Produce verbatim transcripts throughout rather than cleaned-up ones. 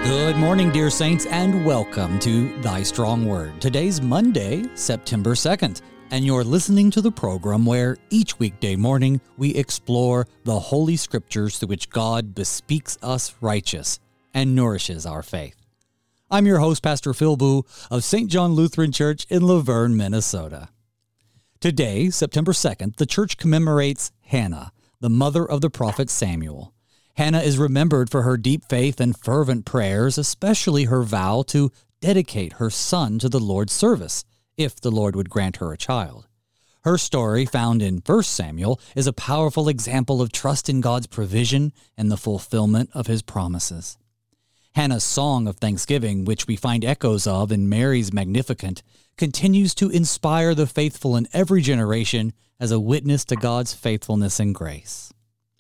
Good morning, dear saints, and welcome to Thy Strong Word. Today's Monday, September second, and you're listening to the program where each weekday morning we explore the Holy Scriptures through which God bespeaks us righteous and nourishes our faith. I'm your host, Pastor Phil Boo of Saint John Lutheran Church in Laverne, Minnesota. Today, September second, the church commemorates Hannah, the mother of the prophet Samuel. Hannah is remembered for her deep faith and fervent prayers, especially her vow to dedicate her son to the Lord's service, if the Lord would grant her a child. Her story, found in First Samuel, is a powerful example of trust in God's provision and the fulfillment of his promises. Hannah's song of thanksgiving, which we find echoes of in Mary's Magnificat, continues to inspire the faithful in every generation as a witness to God's faithfulness and grace.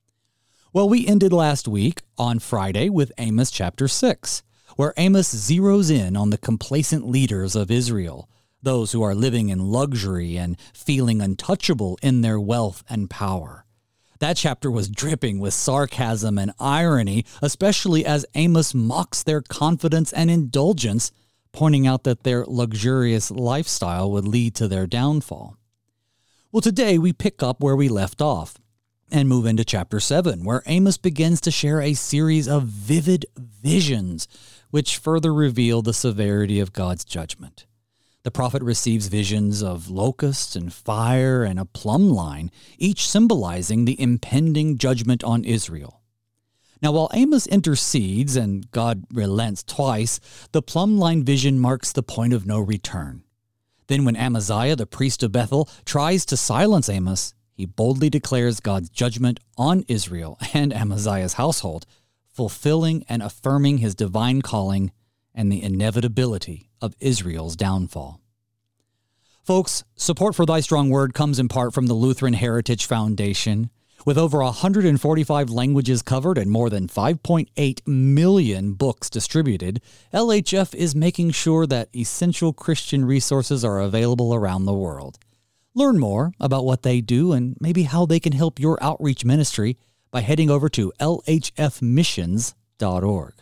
Well, we ended last week on Friday with Amos chapter six, where Amos zeroes in on the complacent leaders of Israel, those who are living in luxury and feeling untouchable in their wealth and power. That chapter was dripping with sarcasm and irony, especially as Amos mocks their confidence and indulgence, pointing out that their luxurious lifestyle would lead to their downfall. Well, today we pick up where we left off and move into chapter seven, where Amos begins to share a series of vivid visions, which further reveal the severity of God's judgment. The prophet receives visions of locusts and fire and a plumb line, each symbolizing the impending judgment on Israel. Now, while Amos intercedes and God relents twice, the plumb line vision marks the point of no return. Then when Amaziah, the priest of Bethel, tries to silence Amos, he boldly declares God's judgment on Israel and Amaziah's household, fulfilling and affirming his divine calling and the inevitability of Israel's downfall. Folks, support for Thy Strong Word comes in part from the Lutheran Heritage Foundation. With over one hundred forty-five languages covered and more than five point eight million books distributed, L H F is making sure that essential Christian resources are available around the world. Learn more about what they do and maybe how they can help your outreach ministry by heading over to L H F missions dot org.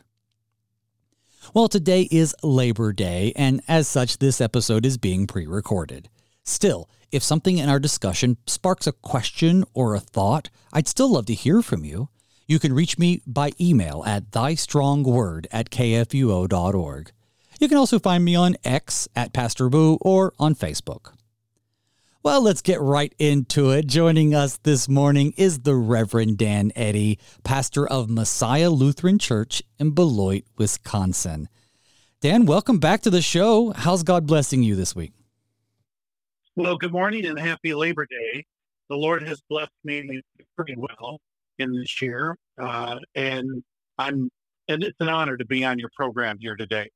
Well, today is Labor Day, and as such, this episode is being pre-recorded. Still, if something in our discussion sparks a question or a thought, I'd still love to hear from you. You can reach me by email at thystrongword at k f u o dot org. You can also find me on X at Pastor Boo or on Facebook. Well, let's get right into it. Joining us this morning is the Reverend Dan Eddy, pastor of Messiah Lutheran Church in Beloit, Wisconsin. Dan, welcome back to the show. How's God blessing you this week? Well, good morning and happy Labor Day. The Lord has blessed me pretty well in this year, uh, and I'm and it's an honor to be on your program here today.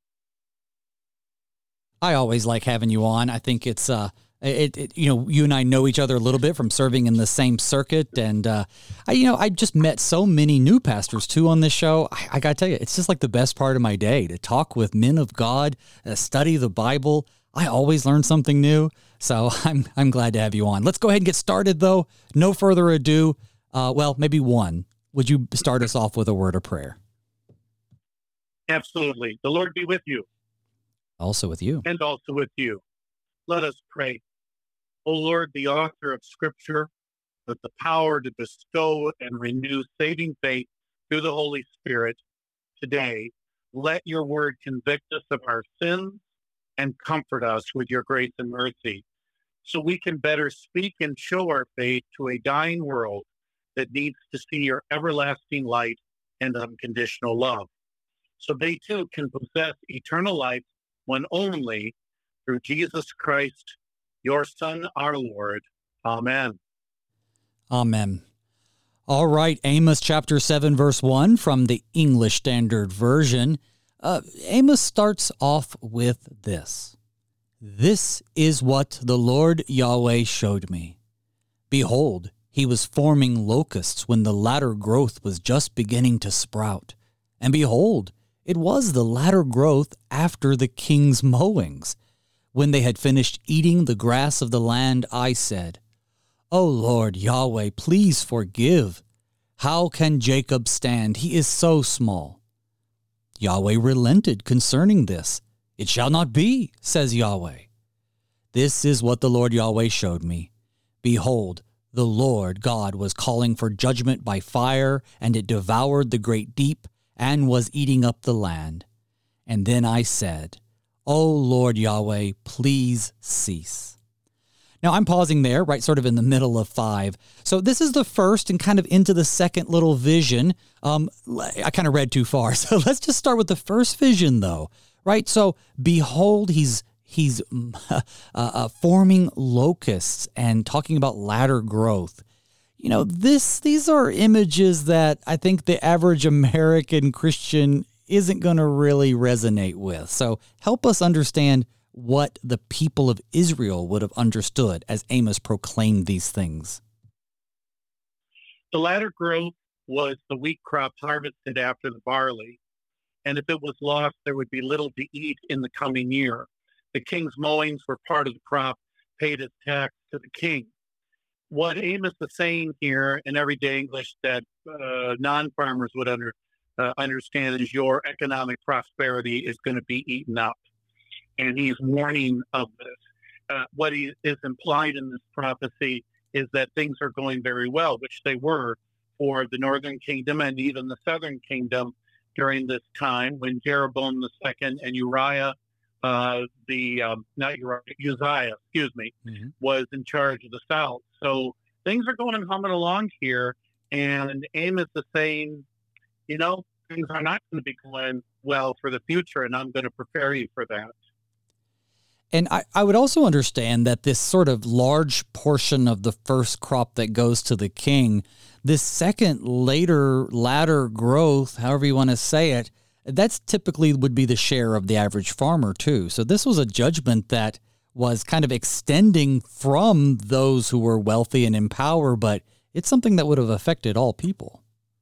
I always like having you on. I think it's uh It, it, you know, you and I know each other a little bit from serving in the same circuit, and uh, I, you know, I just met so many new pastors too on this show. I, I gotta tell you, it's just like the best part of my day to talk with men of God, uh, study the Bible. I always learn something new, so I'm I'm glad to have you on. Let's go ahead and get started, though. No further ado. Uh, well, maybe one. Would you start us off with a word of prayer? Absolutely. The Lord be with you. Also with you. And also with you. Let us pray. O Lord, the author of Scripture, with the power to bestow and renew saving faith through the Holy Spirit, today, let your word convict us of our sins and comfort us with your grace and mercy, so we can better speak and show our faith to a dying world that needs to see your everlasting light and unconditional love, so they too can possess eternal life when only through Jesus Christ, your Son, our Lord. Amen. Amen. All right, Amos chapter seven, verse one from the English Standard Version. Uh, Amos starts off with this. This is what the Lord Yahweh showed me. Behold, he was forming locusts when the latter growth was just beginning to sprout. And behold, it was the latter growth after the king's mowings. When they had finished eating the grass of the land, I said, O Lord Yahweh, please forgive. How can Jacob stand? He is so small. Yahweh relented concerning this. It shall not be, says Yahweh. This is what the Lord Yahweh showed me. Behold, the Lord God was calling for judgment by fire, and it devoured the great deep, and was eating up the land. And then I said, O Lord Yahweh, please cease. Now I'm pausing there, right sort of in the middle of five. So this is the first and kind of into the second little vision. Um, I kind of read too far. So let's just start with the first vision though, right? So behold, he's he's uh, uh, forming locusts and talking about latter growth. You know, this these are images that I think the average American Christian isn't going to really resonate with. So help us understand what the people of Israel would have understood as Amos proclaimed these things. The latter growth was the wheat crop harvested after the barley, and if it was lost, there would be little to eat in the coming year. The king's mowings were part of the crop, paid as tax to the king. What Amos is saying here in everyday English that uh, non-farmers would under, uh, understand is your economic prosperity is going to be eaten up. And he's warning of this. Uh, what he is implied in this prophecy is that things are going very well, which they were for the northern kingdom and even the southern kingdom during this time when Jeroboam the second and Uriah, uh, the um, not Uriah, Uzziah, excuse me, mm-hmm. was in charge of the south. So things are going and humming along here, and Amos is saying, you know, things are not going to be going well for the future, and I'm going to prepare you for that. And I, I would also understand that this sort of large portion of the first crop that goes to the king, this second later latter growth, however you want to say it, that's typically would be the share of the average farmer too. So this was a judgment that was kind of extending from those who were wealthy and in power, but it's something that would have affected all people.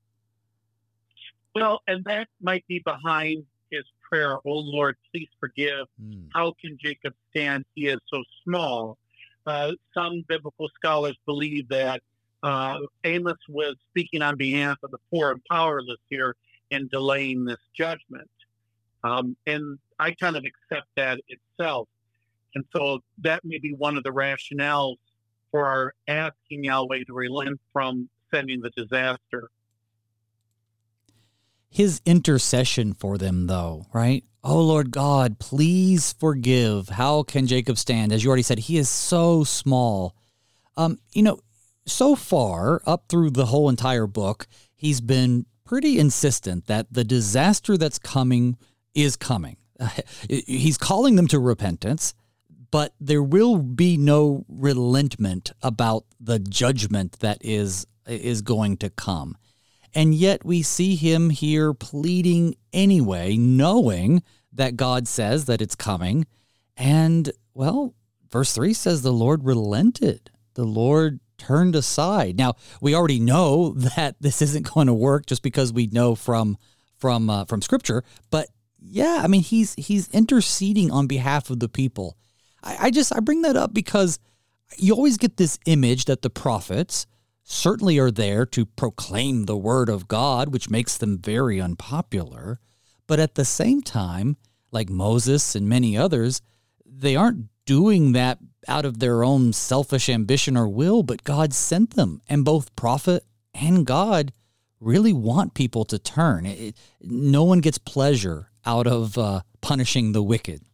Well, and that might be behind his prayer, "Oh Lord, please forgive. Mm. How can Jacob stand? He is so small." Uh, some biblical scholars believe that uh, Amos was speaking on behalf of the poor and powerless here in delaying this judgment. Um, and I kind of accept that itself. And so that may be one of the rationales for our asking Yahweh to relent from sending the disaster. His intercession for them, though, right? Oh, Lord God, please forgive. How can Jacob stand? As you already said, he is so small. Um, you know, so far, up through the whole entire book, he's been pretty insistent that the disaster that's coming is coming. Uh, he's calling them to repentance, but there will be no relentment about the judgment that is is going to come. And yet we see him here pleading anyway, knowing that God says that it's coming. And, well, verse three says the Lord relented. The Lord turned aside. Now, we already know that this isn't going to work just because we know from from uh, from Scripture. But, yeah, I mean, he's he's interceding on behalf of the people. I, I just, I bring that up because you always get this image that the prophets certainly are there to proclaim the word of God, which makes them very unpopular. But at the same time, like Moses and many others, they aren't doing that out of their own selfish ambition or will, but God sent them. And both prophet and God really want people to turn. It, no one gets pleasure out of uh, punishing the wicked.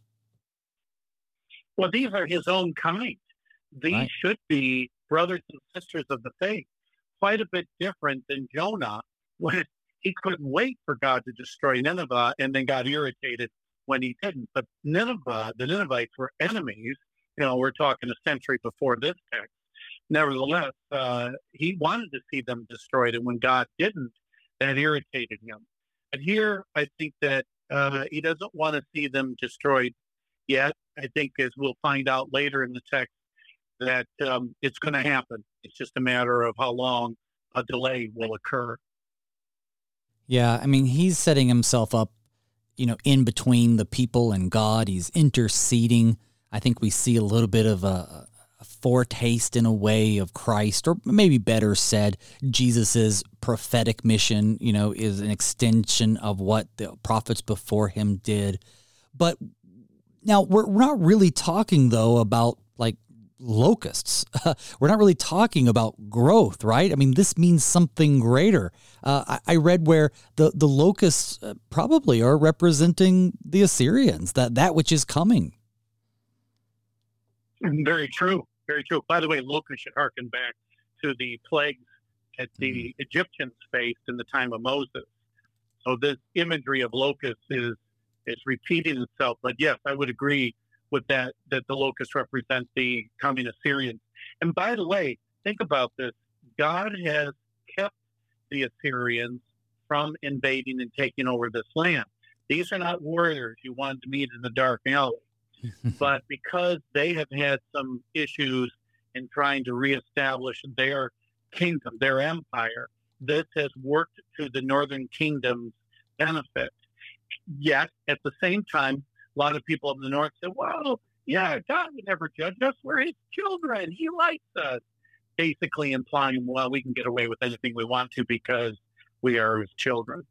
Well, these are his own kind. These right. should be brothers and sisters of the faith, quite a bit different than Jonah, when he couldn't wait for God to destroy Nineveh and then got irritated when he didn't. But Nineveh, the Ninevites were enemies. You know, we're talking a century before this text. Nevertheless, uh, he wanted to see them destroyed, and when God didn't, that irritated him. But here, I think that uh, he doesn't want to see them destroyed yet. I think, as we'll find out later in the text, that um, it's going to happen. It's just a matter of how long a delay will occur. Yeah, I mean, he's setting himself up, you know, in between the people and God. He's interceding. I think we see a little bit of a foretaste in a way of Christ, or maybe better said, Jesus's prophetic mission, you know, is an extension of what the prophets before him did. But now we're not really talking, though, about like locusts. We're not really talking about growth, right? I mean, this means something greater. Uh, I, I read where the, the locusts uh, probably are representing the Assyrians, that, that which is coming. Very true. Very true. By the way, locusts should harken back to the plagues that the mm-hmm. Egyptians faced in the time of Moses. So this imagery of locusts is is repeating itself. But yes, I would agree with that, that the locusts represent the coming Assyrians. And by the way, think about this. God has kept the Assyrians from invading and taking over this land. These are not warriors you wanted to meet in the dark alley. But because they have had some issues in trying to reestablish their kingdom, their empire, this has worked to the northern kingdom's benefit. Yet, at the same time, a lot of people in the north say, well, yeah, God would never judge us. We're his children. He likes us. Basically implying, well, we can get away with anything we want to because we are his children.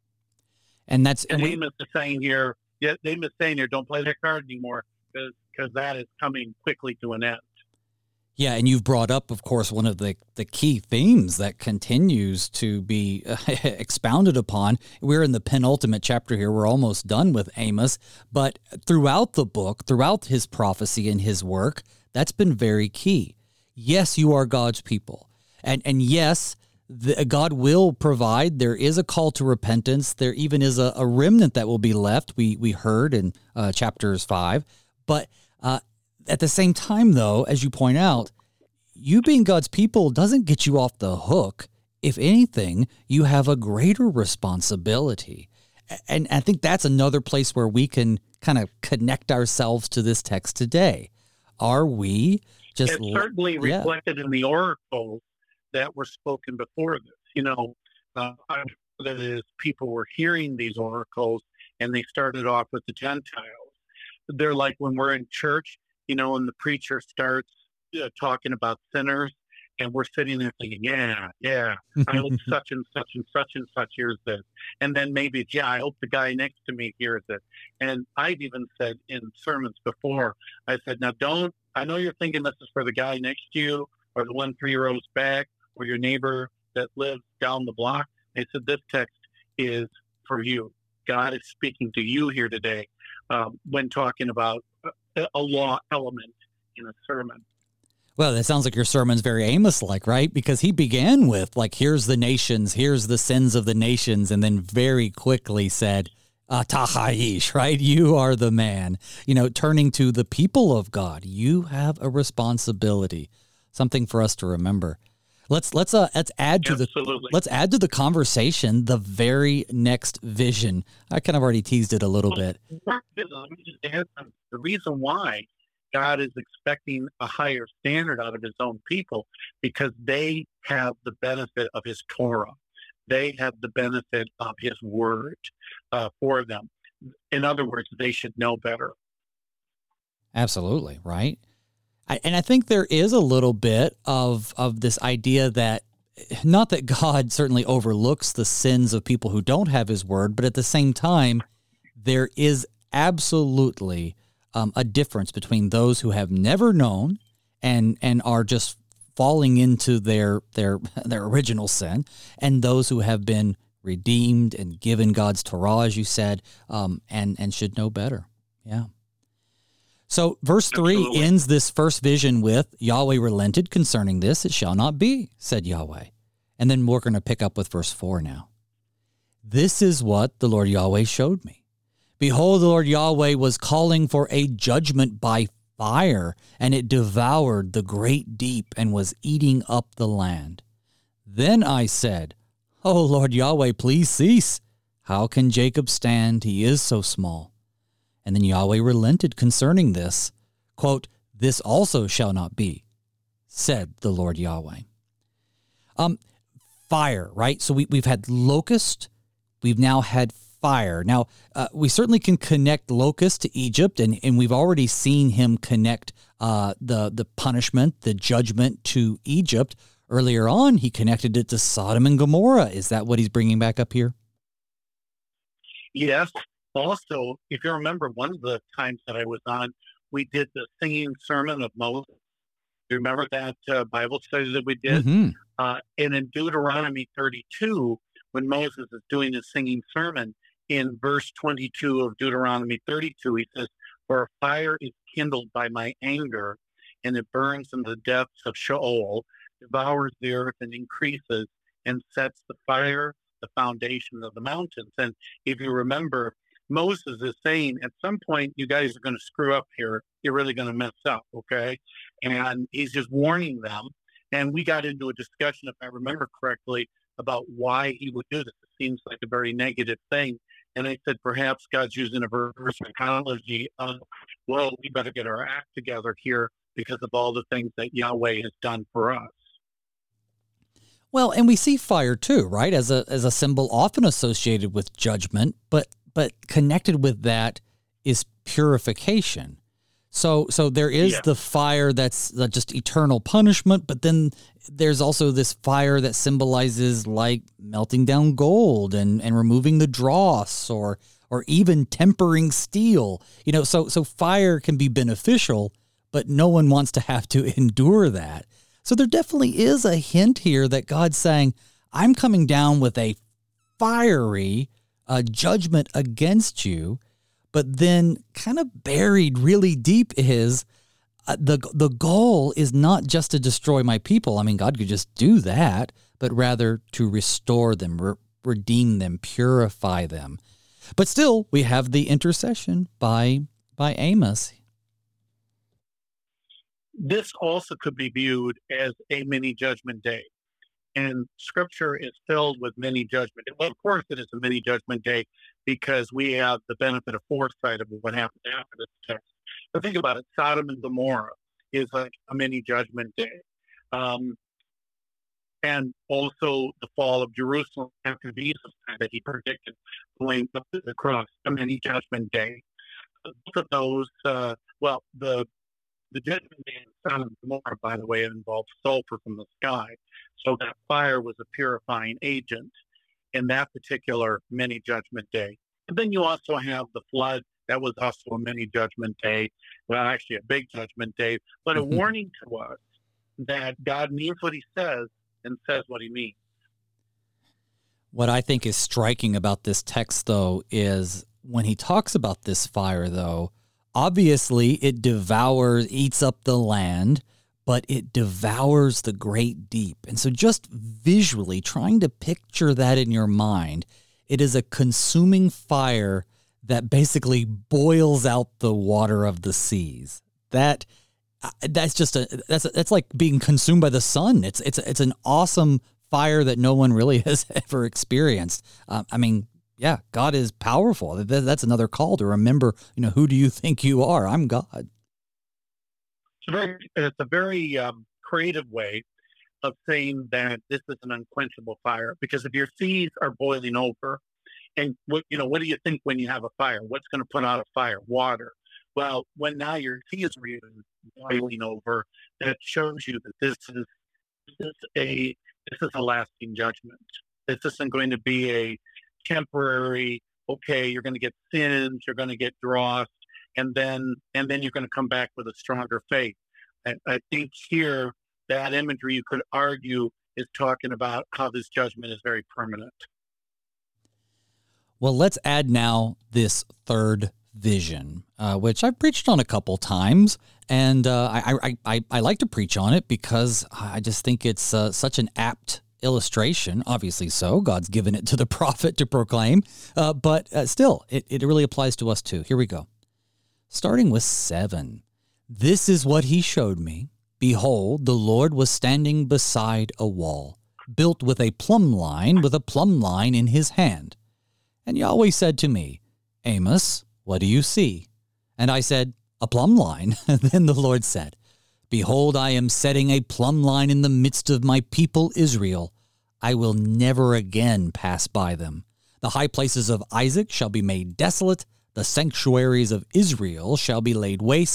And that's and we, Amos is saying here, yeah, Amos is saying here, don't play that card anymore because because that is coming quickly to an end. Yeah, and you've brought up, of course, one of the, the key themes that continues to be uh, expounded upon. We're in the penultimate chapter here. We're almost done with Amos. But throughout the book, throughout his prophecy and his work, that's been very key. Yes, you are God's people. And, and yes, the, God will provide. There is a call to repentance. There even is a, a remnant that will be left, we, we heard in uh, chapters five. But uh at the same time, though, as you point out, you being God's people doesn't get you off the hook. If anything, you have a greater responsibility. And I think that's another place where we can kind of connect ourselves to this text today. Are we just... It's certainly yeah. reflected in the oracles that were spoken before this. You know, uh, that is, people were hearing these oracles, and they started off with the Gentiles. They're like when we're in church, you know, when the preacher starts uh, talking about sinners, and we're sitting there thinking, yeah, yeah, I hope such and such and such and such hears this. And then maybe it's, yeah, I hope the guy next to me hears it. And I've even said in sermons before, I said, now don't, I know you're thinking this is for the guy next to you, or the one three rows back, or your neighbor that lives down the block. I said, this text is for you. God is speaking to you here today um, when talking about a, a law element in a sermon. Well, that sounds like your sermon's very Amos-like, right? Because he began with, like, here's the nations, here's the sins of the nations, and then very quickly said, ah, Tachayish, right? You are the man. You know, turning to the people of God, you have a responsibility, something for us to remember. Let's let's uh let's add to Absolutely. the let's add to the conversation the very next vision. I kind of already teased it a little bit. Let me just add something. The reason why God is expecting a higher standard out of his own people, because they have the benefit of his Torah. They have the benefit of his word uh, for them. In other words, they should know better. Absolutely, right? I, and I think there is a little bit of of this idea that, not that God certainly overlooks the sins of people who don't have his word, but at the same time, there is absolutely Um, a difference between those who have never known and and are just falling into their their their original sin, and those who have been redeemed and given God's Torah, as you said, um, and and should know better. Yeah. So verse three Absolutely. Ends this first vision with, Yahweh relented concerning this, it shall not be, said Yahweh. And then we're going to pick up with verse four now. This is what the Lord Yahweh showed me. Behold, the Lord Yahweh was calling for a judgment by fire, and it devoured the great deep and was eating up the land. Then I said, O Lord Yahweh, please cease. How can Jacob stand? He is so small. And then Yahweh relented concerning this. Quote, this also shall not be, said the Lord Yahweh. Um, fire, right? So we, we've had locust. We've now had fire. Now, uh, we certainly can connect locust to Egypt, and, and we've already seen him connect uh, the the punishment, the judgment to Egypt. Earlier on, he connected it to Sodom and Gomorrah. Is that what he's bringing back up here? Yes. Also, if you remember, one of the times that I was on, we did the singing sermon of Moses. You remember that uh, Bible study that we did? Mm-hmm. Uh, and in Deuteronomy thirty-two, when Moses is doing his singing sermon, in verse twenty-two of Deuteronomy thirty-two, he says, "For a fire is kindled by my anger, and it burns in the depths of Sheol, devours the earth and increases, and sets the fire the foundation of the mountains." And if you remember, Moses is saying, at some point, you guys are going to screw up here. You're really going to mess up, okay? And he's just warning them. And we got into a discussion, if I remember correctly, about why he would do this. It seems like a very negative thing. And I said, perhaps God's using a reverse psychology of, well, we better get our act together here because of all the things that Yahweh has done for us. Well, and we see fire too, right, as a as a symbol often associated with judgment, but but connected with that is purification. So so there is yeah. the fire that's uh, just eternal punishment, but then there's also this fire that symbolizes like melting down gold and, and removing the dross or or even tempering steel. You know, so so fire can be beneficial, but no one wants to have to endure that. So there definitely is a hint here that God's saying, I'm coming down with a fiery uh, judgment against you, but then kind of buried really deep is uh, the the goal is not just to destroy my people. I mean, God could just do that, but rather to restore them, re- redeem them, purify them. But still, we have the intercession by by Amos. This also could be viewed as a mini judgment day. And scripture is filled with mini judgment. Well, of course it is a mini judgment day because we have the benefit of foresight of what happened after this text. But think about it. Sodom and Gomorrah is like a mini judgment day. Um, and also the fall of Jerusalem after Jesus that he predicted going across a mini judgment day. Both of those, uh, well, the The judgment day in Sodom and Gomorrah, by the way, involved sulfur from the sky. So that fire was a purifying agent in that particular mini judgment day. And then you also have the flood. That was also a mini judgment day. Well, actually a big judgment day, but a warning to us that God means what he says and says what he means. What I think is striking about this text, though, is when he talks about this fire, though, obviously, it devours, eats up the land, but it devours the great deep. And so just visually trying to picture that in your mind, it is a consuming fire that basically boils out the water of the seas. That that's just a that's a, that's like being consumed by the sun. It's it's it's an awesome fire that no one really has ever experienced. Uh, I mean, yeah, God is powerful. That's another call to remember, you know, who do you think you are? I'm God. It's a very, it's a very um, creative way of saying that this is an unquenchable fire, because if your seas are boiling over, and what, you know, what do you think when you have a fire? What's going to put out a fire? Water. Well, when now your seas are even boiling over, that shows you that this is, this is a, this is a lasting judgment. This isn't going to be a temporary, okay, you're going to get sins, you're going to get dross, and then and then you're going to come back with a stronger faith. And I think here, that imagery, you could argue, is talking about how this judgment is very permanent. Well, let's add now this third vision, uh, which I've preached on a couple times, and uh, I, I, I, I like to preach on it because I just think it's uh, such an apt illustration. Obviously so. God's given it to the prophet to proclaim, uh, but uh, still, it, it really applies to us too. Here we go. Starting with seven. This is what he showed me. Behold, the Lord was standing beside a wall, built with a plumb line, with a plumb line in his hand. And Yahweh said to me, Amos, what do you see? And I said, a plumb line. And then the Lord said, Behold, I am setting a plumb line in the midst of my people Israel. I will never again pass by them. The high places of Isaac shall be made desolate. The sanctuaries of Israel shall be laid waste,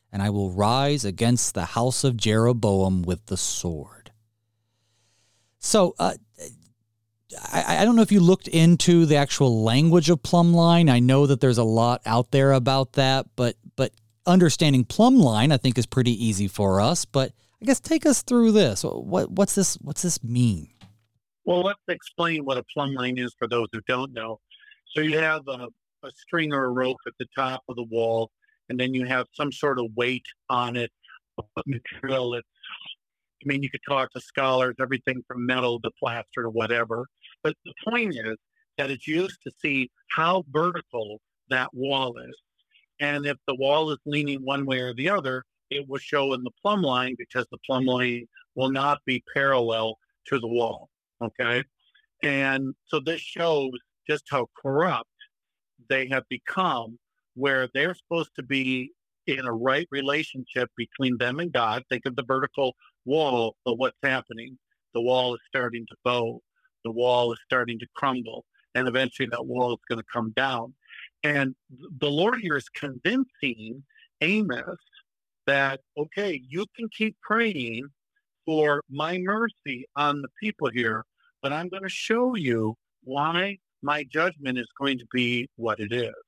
and I will rise against the house of Jeroboam with the sword. So, uh, I, I don't know if you looked into the actual language of plumb line. I know that there's a lot out there about that, but but understanding plumb line, I think, is pretty easy for us. But I guess take us through this. What what's this? What's this mean? Well, let's explain what a plumb line is for those who don't know. So you have a, a string or a rope at the top of the wall, and then you have some sort of weight on it, material. It's, I mean, you could talk to scholars, everything from metal to plaster to whatever. But the point is that it's used to see how vertical that wall is. And if the wall is leaning one way or the other, it will show in the plumb line because the plumb line will not be parallel to the wall. Okay. And so this shows just how corrupt they have become, where they're supposed to be in a right relationship between them and God. Think of the vertical wall, but what's happening? The wall is starting to bow. The wall is starting to crumble. And eventually that wall is going to come down. And the Lord here is convincing Amos that, okay, you can keep praying for my mercy on the people here, but I'm going to show you why my judgment is going to be what it is.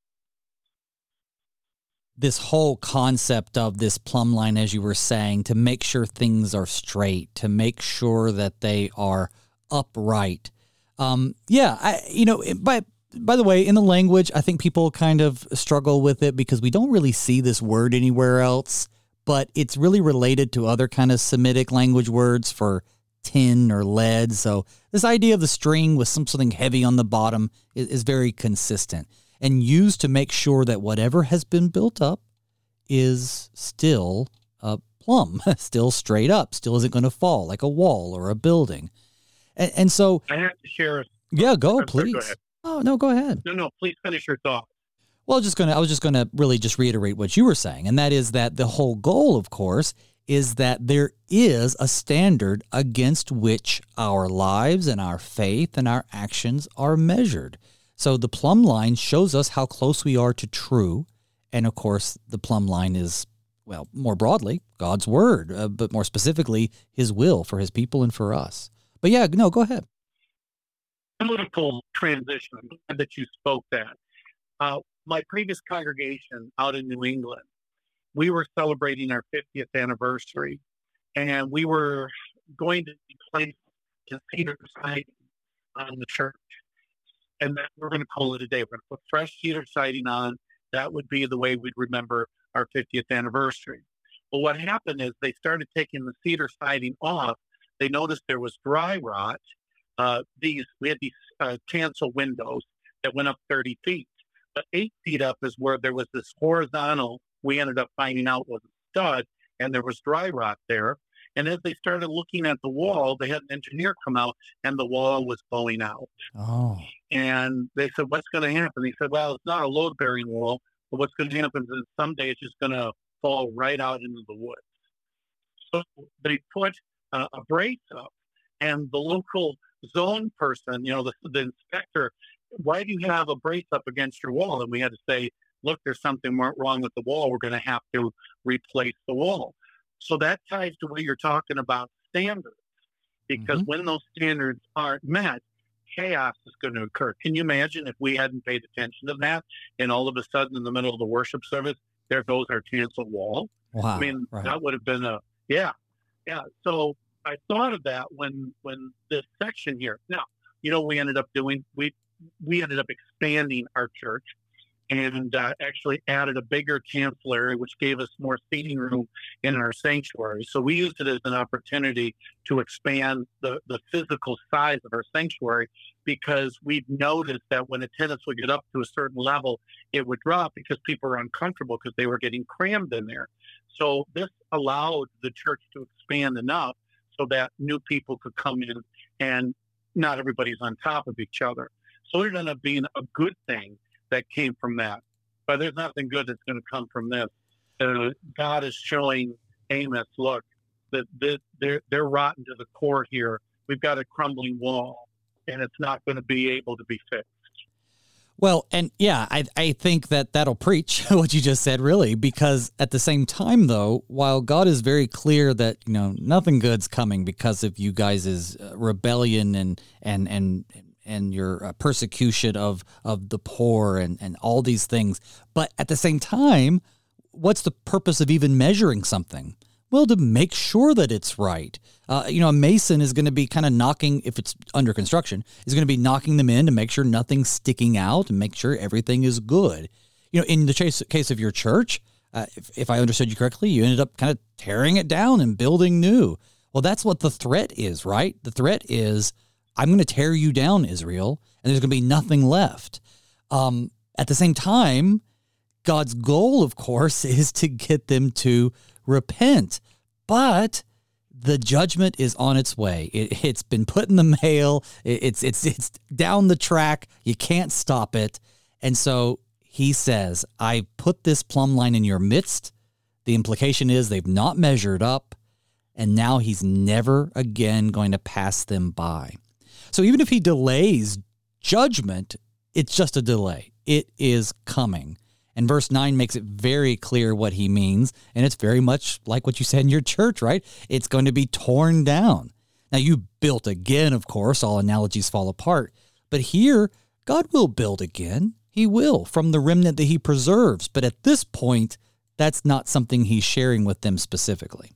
This whole concept of this plumb line, as you were saying, to make sure things are straight, to make sure that they are upright. Um, yeah, I, you know, by, by the way, in the language, I think people kind of struggle with it because we don't really see this word anywhere else, but it's really related to other kind of Semitic language words for tin or lead. So this idea of the string with some something heavy on the bottom is, is very consistent and used to make sure that whatever has been built up is still uh, plumb, still straight up, still isn't going to fall like a wall or a building. And, and so I have to share. A, yeah, go, I'm please. sorry, go Oh, no, go ahead. No, no, please finish your thought. Well, just gonna, I was just going to really just reiterate what you were saying, and that is that the whole goal, of course, is that there is a standard against which our lives and our faith and our actions are measured. So the plumb line shows us how close we are to true, and of course, the plumb line is, well, more broadly, God's word, uh, but more specifically, his will for his people and for us. But yeah, no, go ahead. Political transition. I'm glad that you spoke that. Uh, my previous congregation out in New England, we were celebrating our fiftieth anniversary, and we were going to place cedar siding on the church. And then we're going to call it a day. We're going to put fresh cedar siding on. That would be the way we'd remember our fiftieth anniversary. Well, what happened is they started taking the cedar siding off. They noticed there was dry rot. Uh, these we had these uh, chancel windows that went up thirty feet. But eight feet up is where there was this horizontal, we ended up finding out was a stud, and there was dry rot there. And as they started looking at the wall, they had an engineer come out, and the wall was blowing out. Oh. And they said, what's going to happen? He said, well, it's not a load-bearing wall, but what's going to happen is someday it's just going to fall right out into the woods. So they put uh, a brace up, and the local zone person, you know, the, the inspector, why do you have a brace up against your wall? And we had to say, look, there's something wrong with the wall. We're going to have to replace the wall. So that ties to what you're talking about standards, because mm-hmm. when those standards aren't met, chaos is going to occur. Can you imagine if we hadn't paid attention to that, and all of a sudden in the middle of the worship service, there goes our chancel wall? Wow. I mean, right. that would have been a, yeah, yeah. So I thought of that when, when this section here, now, you know, we ended up doing, we, we ended up expanding our church and uh, actually added a bigger chancel area, which gave us more seating room in our sanctuary. So we used it as an opportunity to expand the, the physical size of our sanctuary, because we've noticed that when attendance would get up to a certain level, it would drop because people were uncomfortable because they were getting crammed in there. So this allowed the church to expand enough so that new people could come in and not everybody's on top of each other. So it ended up being a good thing that came from that. But there's nothing good that's going to come from this. Uh, God is showing Amos, look, that they're, they're rotten to the core here. We've got a crumbling wall, and it's not going to be able to be fixed. Well, and yeah, I, I think that that'll preach what you just said, really, because at the same time, though, while God is very clear that, you know, nothing good's coming because of you guys' rebellion and and and and your persecution of of the poor and, and all these things, but at the same time, what's the purpose of even measuring something? Well, to make sure that it's right. Uh, you know, a mason is going to be kind of knocking, if it's under construction, is going to be knocking them in to make sure nothing's sticking out and make sure everything is good. You know, in the case, case of your church, uh, if, if I understood you correctly, you ended up kind of tearing it down and building new. Well, that's what the threat is, right? The threat is, I'm going to tear you down, Israel, and there's going to be nothing left. Um, at the same time, God's goal, of course, is to get them to repent, but the judgment is on its way. It, it's been put in the mail. It, it's it's it's down the track. You can't stop it. And so he says, I put this plumb line in your midst. The implication is they've not measured up, and now he's never again going to pass them by. So even if he delays judgment, it's just a delay. It is coming. And verse nine makes it very clear what he means, and it's very much like what you said in your church, right? It's going to be torn down. Now, you built again, of course, all analogies fall apart, but here, God will build again. He will, from the remnant that he preserves. But at this point, that's not something he's sharing with them specifically.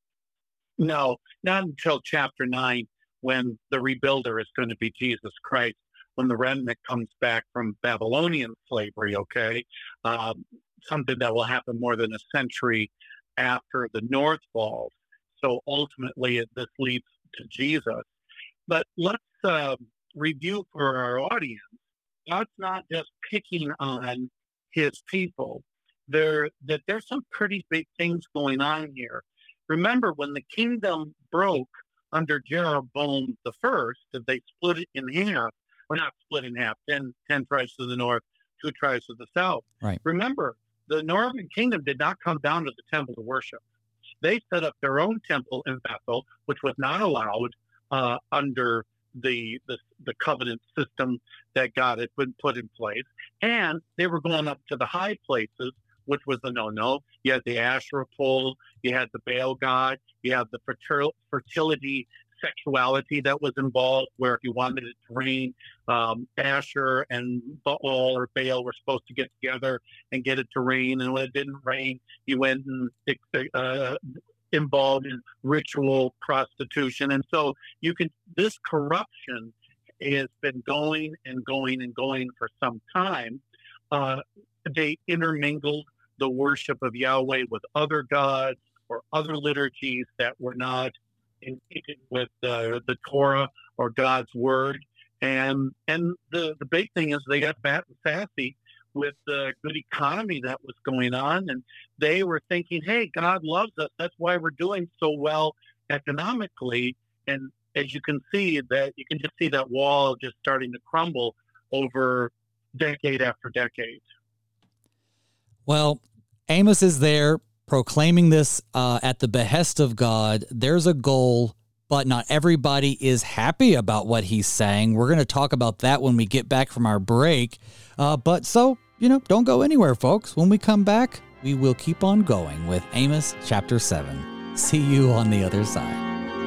No, not until chapter nine, when the rebuilder is going to be Jesus Christ. When the remnant comes back from Babylonian slavery, okay, um, something that will happen more than a century after the North falls. So ultimately, it, this leads to Jesus. But let's uh, review for our audience. God's not just picking on his people. There, that there's some pretty big things going on here. Remember, when the kingdom broke under Jeroboam the first, they split it in half. We're not split in half, ten, ten tribes to the north, two tribes to the south. Right. Remember, the northern kingdom did not come down to the temple to worship. They set up their own temple in Bethel, which was not allowed uh, under the, the the covenant system that God had been put in place. And they were going up to the high places, which was a no-no. You had the Asherah pole, you had the Baal god, you had the fertil- fertility sexuality that was involved, where if you wanted it to rain, um, Asher and Baal or Baal were supposed to get together and get it to rain. And when it didn't rain, you went and uh, involved in ritual prostitution. And so you can, this corruption has been going and going and going for some time. Uh, they intermingled the worship of Yahweh with other gods or other liturgies that were not in keeping with uh, the Torah or God's word. And and the, the big thing is they got fat and sassy with the good economy that was going on. And they were thinking, hey, God loves us. That's why we're doing so well economically. And as you can see, that you can just see that wall just starting to crumble over decade after decade. Well, Amos is there proclaiming this uh, at the behest of God. There's a goal, but not everybody is happy about what he's saying. We're going to talk about that when we get back from our break. Uh, but so, you know, don't go anywhere, folks. When we come back, we will keep on going with Amos chapter seven. See you on the other side.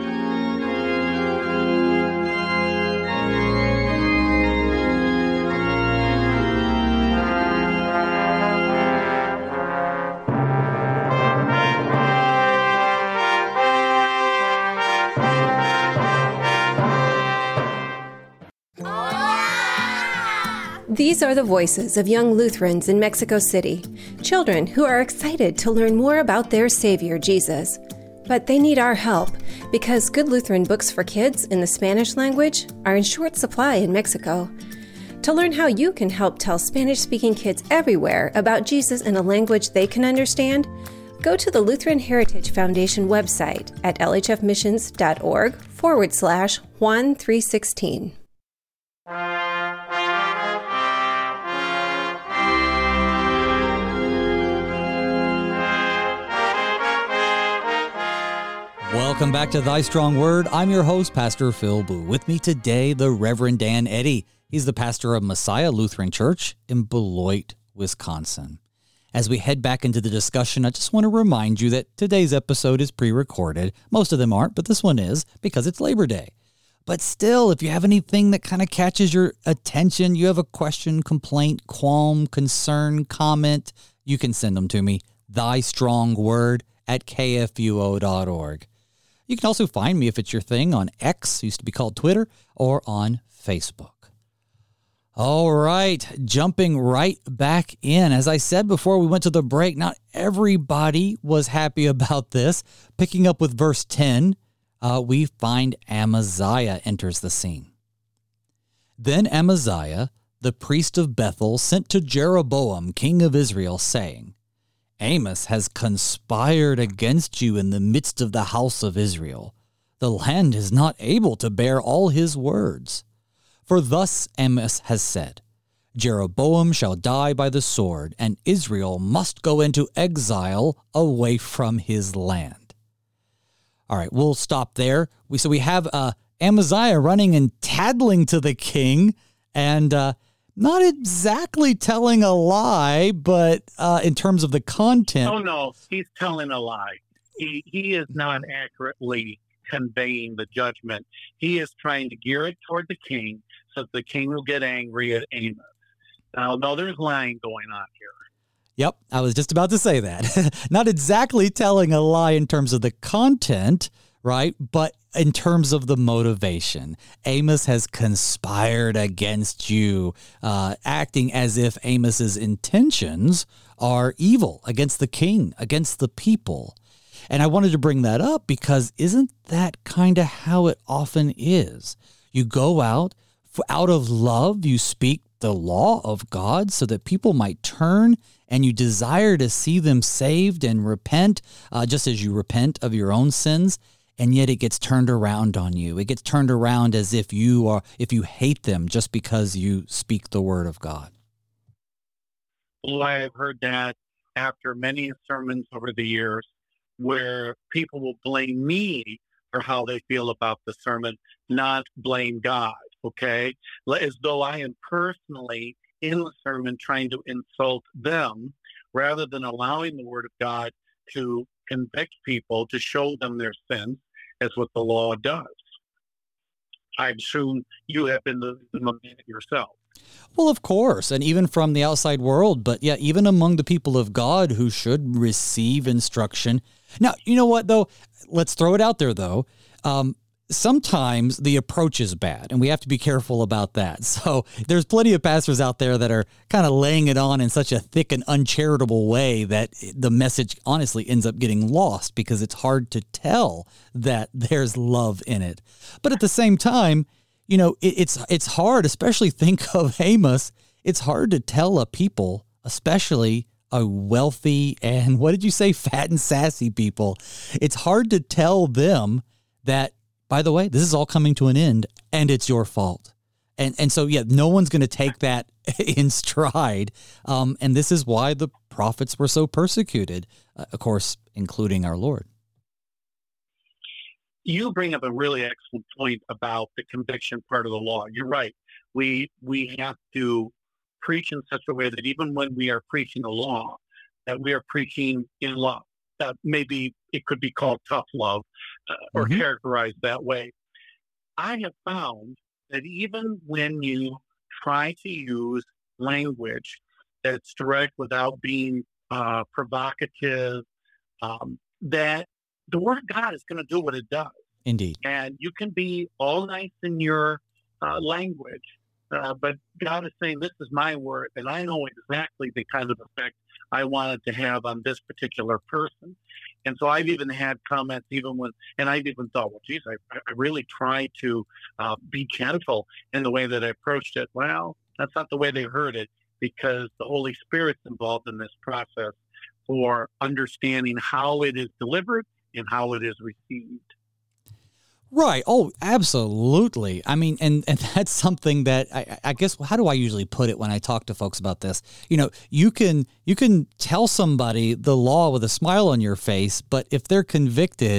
These are the voices of young Lutherans in Mexico City, children who are excited to learn more about their Savior, Jesus. But they need our help because good Lutheran books for kids in the Spanish language are in short supply in Mexico. To learn how you can help tell Spanish-speaking kids everywhere about Jesus in a language they can understand, go to the Lutheran Heritage Foundation website at lhfmissions.org forward slash Juan three sixteen. Welcome back to Thy Strong Word. I'm your host, Pastor Phil Boo. With me today, the Reverend Dan Eddy. He's the pastor of Messiah Lutheran Church in Beloit, Wisconsin. As we head back into the discussion, I just want to remind you that today's episode is pre-recorded. Most of them aren't, but this one is because it's Labor Day. But still, if you have anything that kind of catches your attention, you have a question, complaint, qualm, concern, comment, you can send them to me, thystrongword at k f u o dot org. You can also find me if it's your thing on X, used to be called Twitter, or on Facebook. All right, jumping right back in. As I said before we went to the break, not everybody was happy about this. Picking up with verse ten, uh, we find Amaziah enters the scene. Then Amaziah, the priest of Bethel, sent to Jeroboam, king of Israel, saying, Amos has conspired against you in the midst of the house of Israel. The land is not able to bear all his words. For thus Amos has said, Jeroboam shall die by the sword, and Israel must go into exile away from his land. All right, we'll stop there. We So we have uh, Amaziah running and tattling to the king, and uh, not exactly telling a lie, but uh, in terms of the content. Oh, no, he's telling a lie. He, he is not accurately conveying the judgment. He is trying to gear it toward the king so that the king will get angry at Amos. Now, no, there's lying going on here. Yep, I was just about to say that. Not exactly telling a lie in terms of the content, right? But in terms of the motivation. Amos has conspired against you, uh, acting as if Amos's intentions are evil against the king, against the people. And I wanted to bring that up because isn't that kind of how it often is? You go out, out of love, you speak the law of God so that people might turn, and you desire to see them saved and repent, uh, just as you repent of your own sins. And yet it gets turned around on you. It gets turned around as if you are, if you hate them just because you speak the word of God. Well, I have heard that after many sermons over the years where people will blame me for how they feel about the sermon, not blame God, okay? As though I am personally in the sermon trying to insult them rather than allowing the word of God to convict people, to show them their sins, as what the law does. I'm sure you have been the, the man yourself. Well, of course, and even from the outside world, but yeah, even among the people of God who should receive instruction. Now, you know what, though? Let's throw it out there, though. Um, sometimes the approach is bad, and we have to be careful about that. So there's plenty of pastors out there that are kind of laying it on in such a thick and uncharitable way that the message honestly ends up getting lost because it's hard to tell that there's love in it. But at the same time, you know, it, it's it's hard, especially think of Amos. It's hard to tell a people, especially a wealthy and, what did you say, fat and sassy people. It's hard to tell them that, by the way, this is all coming to an end and it's your fault. And and so, yeah, no one's going to take that in stride. Um, and this is why the prophets were so persecuted, uh, of course, including our Lord. You bring up a really excellent point about the conviction part of the law. You're right. We we have to preach in such a way that even when we are preaching the law, that we are preaching in love. That maybe it could be called tough love uh, or mm-hmm. characterized that way. I have found that even when you try to use language that's direct without being uh, provocative, um, that the Word of God is going to do what it does. Indeed. And you can be all nice in your uh, language, uh, but God is saying, this is my word, and I know exactly the kind of effect I wanted to have on this particular person. And so I've even had comments even when, and I've even thought, well, geez, I, I really try to uh, be gentle in the way that I approached it. Well, that's not the way they heard it, because the Holy Spirit's involved in this process for understanding how it is delivered and how it is received. Right. Oh, absolutely. I mean, and, and that's something that I, I guess, how do I usually put it when I talk to folks about this? You know, you can, you can tell somebody the law with a smile on your face, but if they're convicted,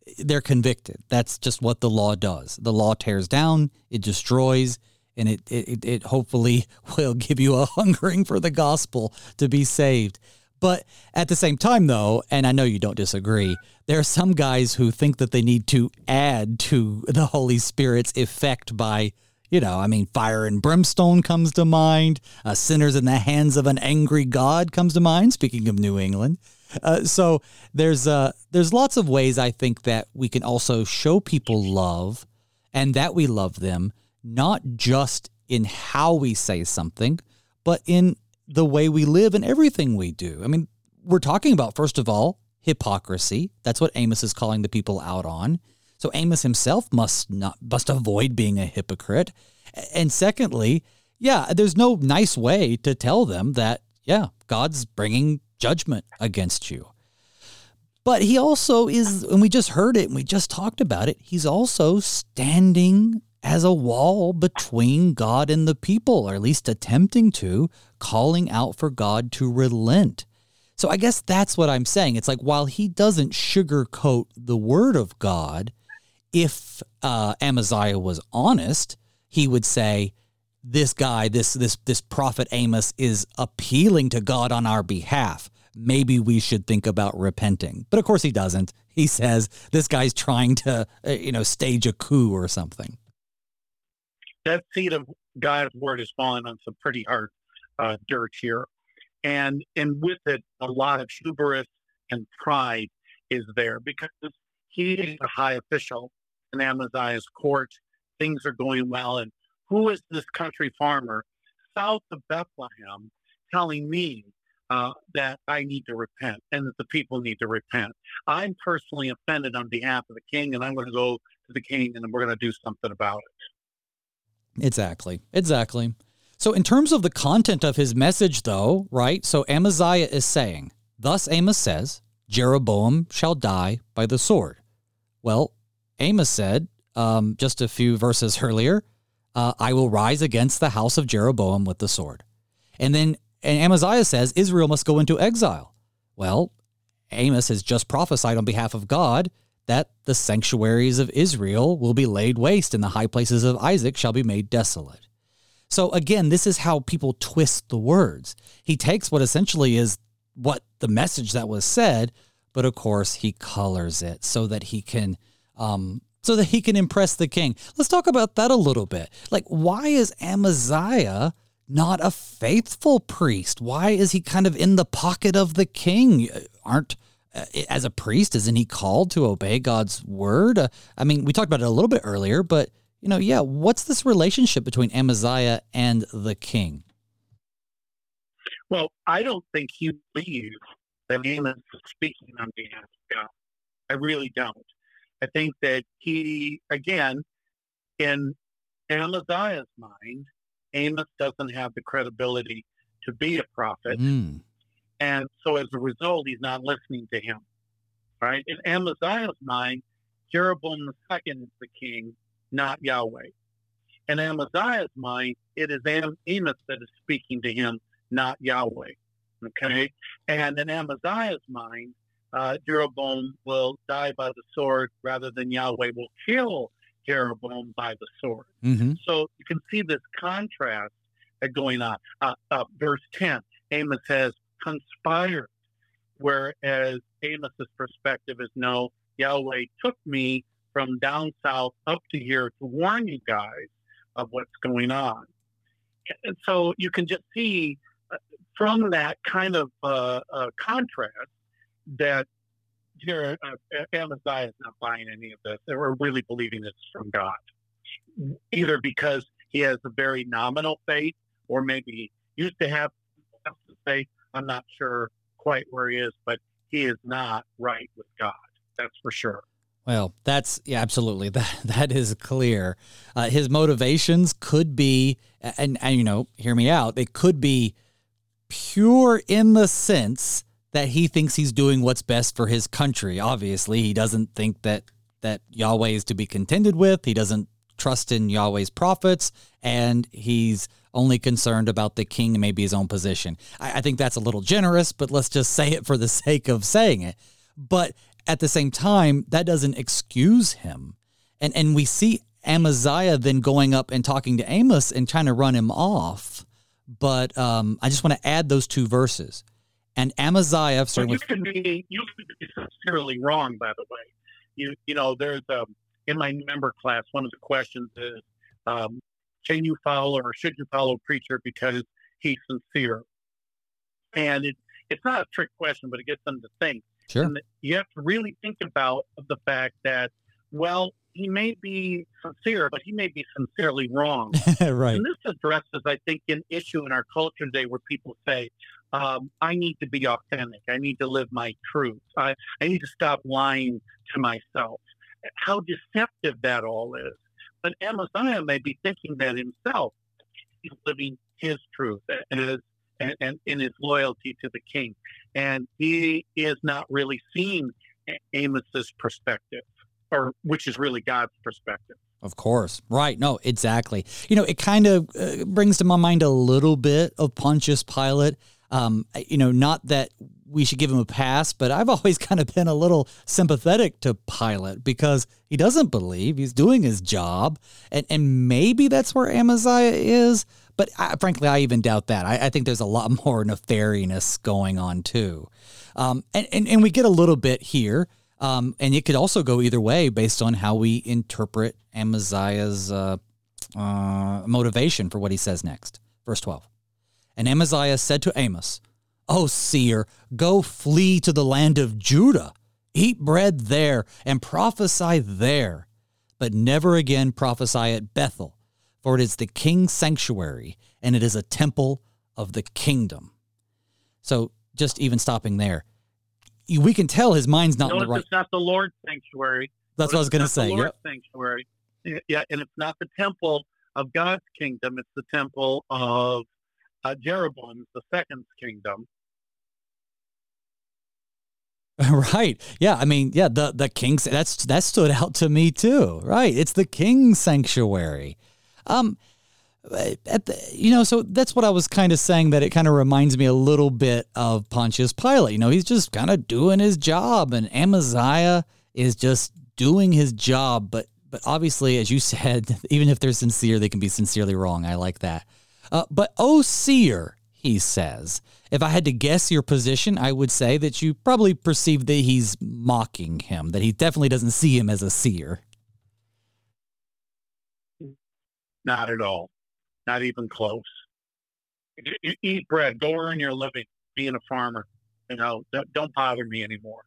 they're convicted. That's just what the law does. The law tears down, it destroys, and it, it, it hopefully will give you a hungering for the gospel to be saved. But at the same time, though, and I know you don't disagree, there are some guys who think that they need to add to the Holy Spirit's effect by, you know, I mean, fire and brimstone comes to mind. Uh, sinners in the hands of an angry God comes to mind, speaking of New England. Uh, so there's uh, there's lots of ways I think that we can also show people love and that we love them, not just in how we say something, but in the way we live and everything we do. I mean, we're talking about, first of all, hypocrisy. That's what Amos is calling the people out on. So Amos himself must not must avoid being a hypocrite. And secondly, yeah, there's no nice way to tell them that, yeah, God's bringing judgment against you. But he also is, and we just heard it and we just talked about it, he's also standing as a wall between God and the people, or at least attempting to, calling out for God to relent. So I guess that's what I'm saying. It's like, while he doesn't sugarcoat the word of God, if uh, Amaziah was honest, he would say, this guy, this this this prophet Amos is appealing to God on our behalf. Maybe we should think about repenting. But of course he doesn't. He says this guy's trying to, uh, you know, stage a coup or something. That seed of God's word is falling on some pretty hard uh, dirt here. And and with it, a lot of hubris and pride is there because he is a high official in Amaziah's court. Things are going well. And who is this country farmer south of Bethlehem telling me uh, that I need to repent and that the people need to repent? I'm personally offended on behalf of the king, and I'm going to go to the king and we're going to do something about it. Exactly. Exactly. So in terms of the content of his message, though, right? So Amaziah is saying, thus Amos says, Jeroboam shall die by the sword. Well, Amos said, um, just a few verses earlier, uh, I will rise against the house of Jeroboam with the sword. And then and Amaziah says, Israel must go into exile. Well, Amos has just prophesied on behalf of God that the sanctuaries of Israel will be laid waste and the high places of Isaac shall be made desolate. So again, this is how people twist the words. He takes what essentially is what the message that was said, but of course he colors it so that he can, um, so that he can impress the king. Let's talk about that a little bit. Like, why is Amaziah not a faithful priest? Why is he kind of in the pocket of the king? Aren't uh, as a priest, isn't he called to obey God's word? Uh, I mean, we talked about it a little bit earlier, but you know, yeah, what's this relationship between Amaziah and the king? Well, I don't think he believes that Amos is speaking on behalf of God. I really don't. I think that he, again, in Amaziah's mind, Amos doesn't have the credibility to be a prophet. Mm. And so as a result, he's not listening to him. Right? In Amaziah's mind, Jeroboam the second is the king, not Yahweh. In Amaziah's mind, it is Am- Amos that is speaking to him, not Yahweh. Okay? And in Amaziah's mind, uh, Jeroboam will die by the sword rather than Yahweh will kill Jeroboam by the sword. Mm-hmm. So you can see this contrast uh, going on. Uh, uh, verse ten, Amos has conspired, whereas Amos's perspective is, no, Yahweh took me from down south up to here to warn you guys of what's going on. And so you can just see uh, from that kind of uh, uh, contrast that here uh, Amaziah is not buying any of this. They were really believing it's from God, either because he has a very nominal faith, or maybe he used to have faith. I'm not sure quite where he is, but he is not right with God. That's for sure. Well, that's yeah, absolutely. That that is clear. Uh, his motivations could be, and, and you know, hear me out. They could be pure in the sense that he thinks he's doing what's best for his country. Obviously, he doesn't think that that Yahweh is to be contended with. He doesn't trust in Yahweh's prophets, and he's only concerned about the king and maybe his own position. I, I think that's a little generous, but let's just say it for the sake of saying it. But at the same time, that doesn't excuse him. And and we see Amaziah then going up and talking to Amos and trying to run him off. But um, I just want to add those two verses. And Amaziah, Well, you certainly, can be you can be sincerely wrong, by the way. You you know, there's um in my member class, one of the questions is, um, can you follow or should you follow a preacher because he's sincere? And it it's not a trick question, but it gets them to think. sure. And you have to really think about the fact that, well, he may be sincere, but he may be sincerely wrong. Right. And this addresses, I think, an issue in our culture today where people say, um, I need to be authentic. I need to live my truth. I, I need to stop lying to myself. How deceptive that all is. But Amaziah may be thinking that himself. He's living his truth and his, and, and in his loyalty to the king. And he is not really seeing Amos's perspective, or which is really God's perspective. Of course. Right. No, exactly. You know, it kind of uh, brings to my mind a little bit of Pontius Pilate. Um, you know, not that we should give him a pass, but I've always kind of been a little sympathetic to Pilate because he doesn't believe he's doing his job. And, and maybe that's where Amaziah is. But I, frankly, I even doubt that. I, I think there's a lot more nefarious going on, too. Um, and, and, and we get a little bit here. Um, and it could also go either way based on how we interpret Amaziah's uh, uh, motivation for what he says next. Verse twelve. And Amaziah said to Amos, O seer, go flee to the land of Judah, eat bread there, and prophesy there, but never again prophesy at Bethel, for it is the king's sanctuary, and it is a temple of the kingdom. So just even stopping there, we can tell his mind's not Notice in the right. it's not the Lord's sanctuary. That's Notice what I was going to it's not say. the Lord's Yep. sanctuary. Yeah, and it's not the temple of God's kingdom. It's the temple of uh, Jeroboam, the second kingdom. Right. Yeah. I mean, yeah, the, the king's, that's, that stood out to me too. Right. It's the king's sanctuary. Um, at the, you know, so that's what I was kind of saying, that it kind of reminds me a little bit of Pontius Pilate. You know, he's just kind of doing his job, and Amaziah is just doing his job. But, but obviously, as you said, even if they're sincere, they can be sincerely wrong. I like that. Uh, but, oh, seer, he says, if I had to guess your position, I would say that you probably perceive that he's mocking him, that he definitely doesn't see him as a seer. Not at all. Not even close. You eat bread. Go earn your living being a farmer. You know, don't bother me anymore.